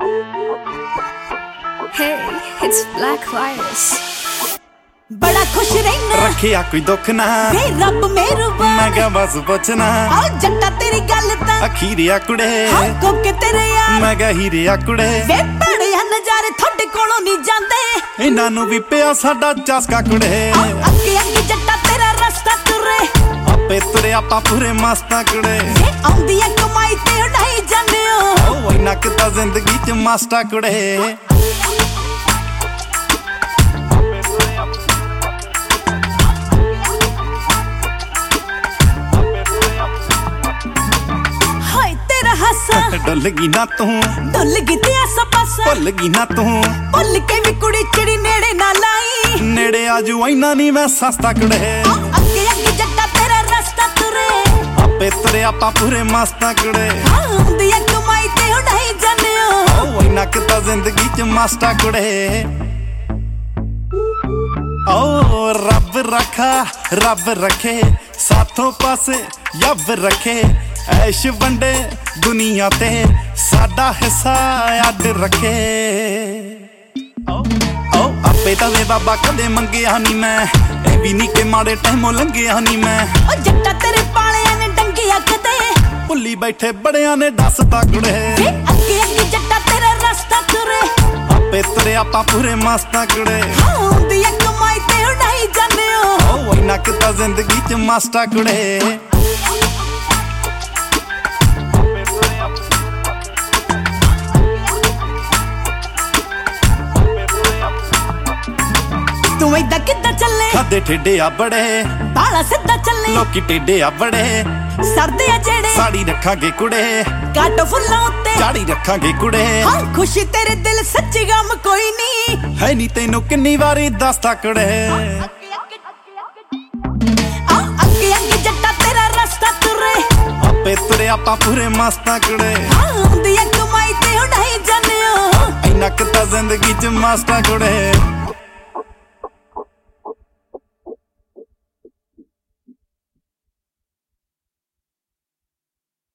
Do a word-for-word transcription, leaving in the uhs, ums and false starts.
Hey, it's Black Virus. बड़ा खुश रहना रखिया कोई दुख ना वे रब मेहरबान मैं क्या बस पुछना आओ जट्टा तेरी गल ता अखीरिया कुड़े हाँ को के तेरे यार मैं क्या हीरिया कुड़े वे बड़े नजारे थोड़े कोलों नहीं जाते इन्हां नूं भी पिया साडा चस्का कुड़े अगे अगे जट्टा तेरा रास्ता तुरे आपे तुरे आपा पूरे मस्ता कुड़े ये आउंदी है कमाई ते उड़ाई जाने हो ओ इन्हां किता जिंदगी च मास्टा कुड़े डुलगी ना तू डुलगी ते आसा पासा भुलगी ना तू भुल के भी कुड़ी चिड़ी नेड़े ना लाई नेड़े आजू इना नहीं मैं सस्ता कुड़े अगे अगे जट्टा तेरा रास्ता तुरे आपे तुरे आपा पूरे मस्ता कुड़े आउंदी है कमाई ते उड़ाई जाने हो ओ इना किता जिंदगी च मास्टा कुड़े ओ रब रखा रब रखे साथों पासे यब रखे ऐश वंडे दुनिया ते साडा हिस्सा अड रखे ओ ओ आपे तवे बाबा कदे मंगिया नी मैं ए भी नी के माड़े टाइमों लंघिया नी मैं ओ जट्टा तेरे पालियां ने डंगिया कदे भुल्ली बैठे बड़ियां ने दस तकड़े अगे अगे जट्टा तेरा रास्ता तुरे आपे तुरे आपा पूरे मस्ता कुड़े आउंदी है कमाई ते उड़ाई जाने हो ओ इना किता जिंदगी च मास्टा कुड़े तू इदा किदा चले खादे ठेडे आ बड़े बाला सिद्धा चले लोकी टेडे आ बड़े सरदे आ जेड़े साड़ी रखांगे कुड़े काटो फुल्लां उत्ते चाड़ी रखांगे कुड़े हाँ खुशी तेरे दिल सच्ची गम कोई नहीं है नी तेनू किन्नी वारी दसता कुड़े अगे अगे जट्टा तेरा रास्ता तुरे आपे तुरे आपा पूरे मस्ता कुड़े आउंदी है कमाई ते उड़ाई जाने हो इना किता जिंदगी च मास्टा कुड़े।